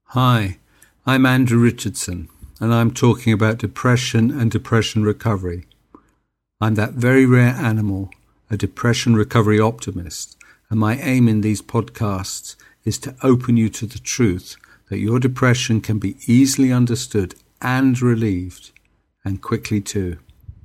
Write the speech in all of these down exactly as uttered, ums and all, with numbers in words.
Hi, I'm Andrew Richardson, and I'm talking about depression and depression recovery. I'm that very rare animal, a depression recovery optimist, and my aim in these podcasts is to open you to the truth that your depression can be easily understood and relieved, and quickly too.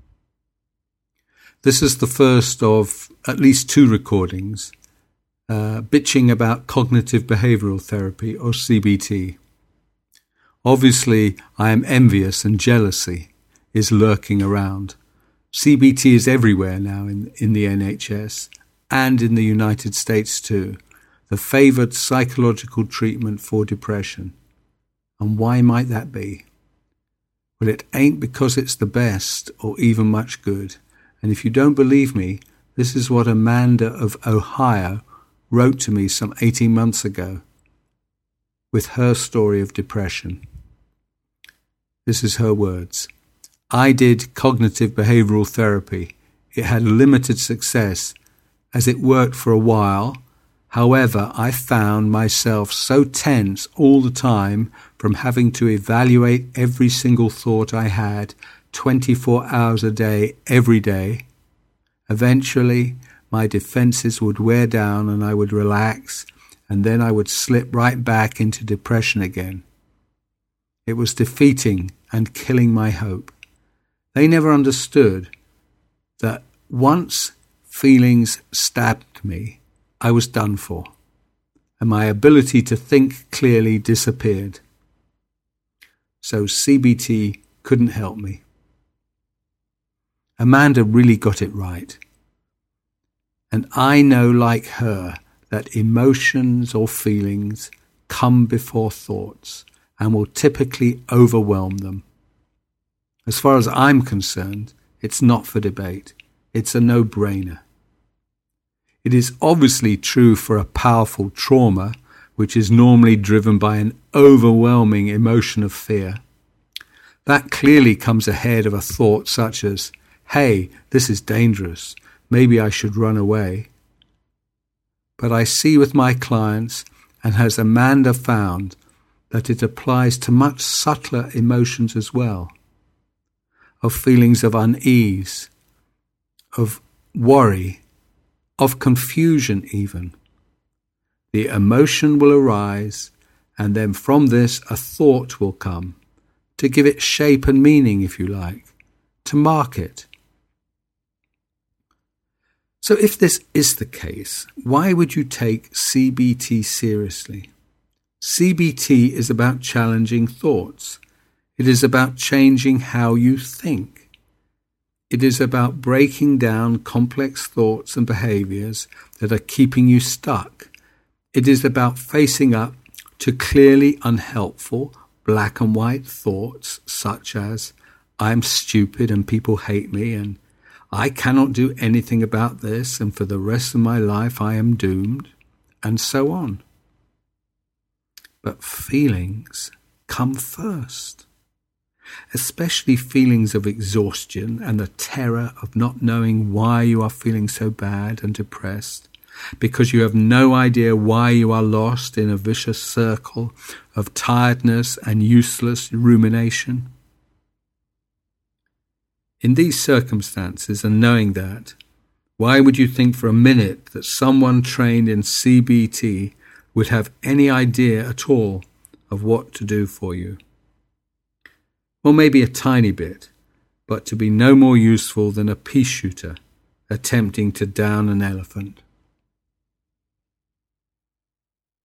This is the first of at least two recordings Uh, bitching about cognitive behavioral therapy, or C B T. Obviously, I am envious and jealousy is lurking around. C B T is everywhere now in, in the N H S and in the United States too, the favoured psychological treatment for depression. And why might that be? Well, it ain't because it's the best or even much good. And if you don't believe me, this is what Amanda of Ohio wrote to me some eighteen months ago with her story of depression. This is her words. I did cognitive behavioral therapy. It had limited success as it worked for a while. However, I found myself so tense all the time from having to evaluate every single thought I had twenty-four hours a day, every day. Eventually, my defenses would wear down and I would relax, and then I would slip right back into depression again. It was defeating and killing my hope. They never understood that once feelings stabbed me, I was done for, and my ability to think clearly disappeared. So C B T couldn't help me. Amanda really got it right. And I know, like her, that emotions or feelings come before thoughts and will typically overwhelm them. As far as I'm concerned, it's not for debate. It's a no-brainer. It is obviously true for a powerful trauma, which is normally driven by an overwhelming emotion of fear. That clearly comes ahead of a thought such as, hey, this is dangerous. Maybe I should run away. But I see with my clients, and has Amanda found, that it applies to much subtler emotions as well, of feelings of unease, of worry, of confusion even. The emotion will arise, and then from this a thought will come, to give it shape and meaning, if you like, to mark it. So if this is the case, why would you take C B T seriously? C B T is about challenging thoughts. It is about changing how you think. It is about breaking down complex thoughts and behaviors that are keeping you stuck. It is about facing up to clearly unhelpful black and white thoughts such as, I'm stupid and people hate me, and I cannot do anything about this, and for the rest of my life I am doomed, and so on. But feelings come first, especially feelings of exhaustion and the terror of not knowing why you are feeling so bad and depressed, because you have no idea why you are lost in a vicious circle of tiredness and useless rumination. In these circumstances, and knowing that, why would you think for a minute that someone trained in C B T would have any idea at all of what to do for you? Well, maybe a tiny bit, but to be no more useful than a pea shooter attempting to down an elephant.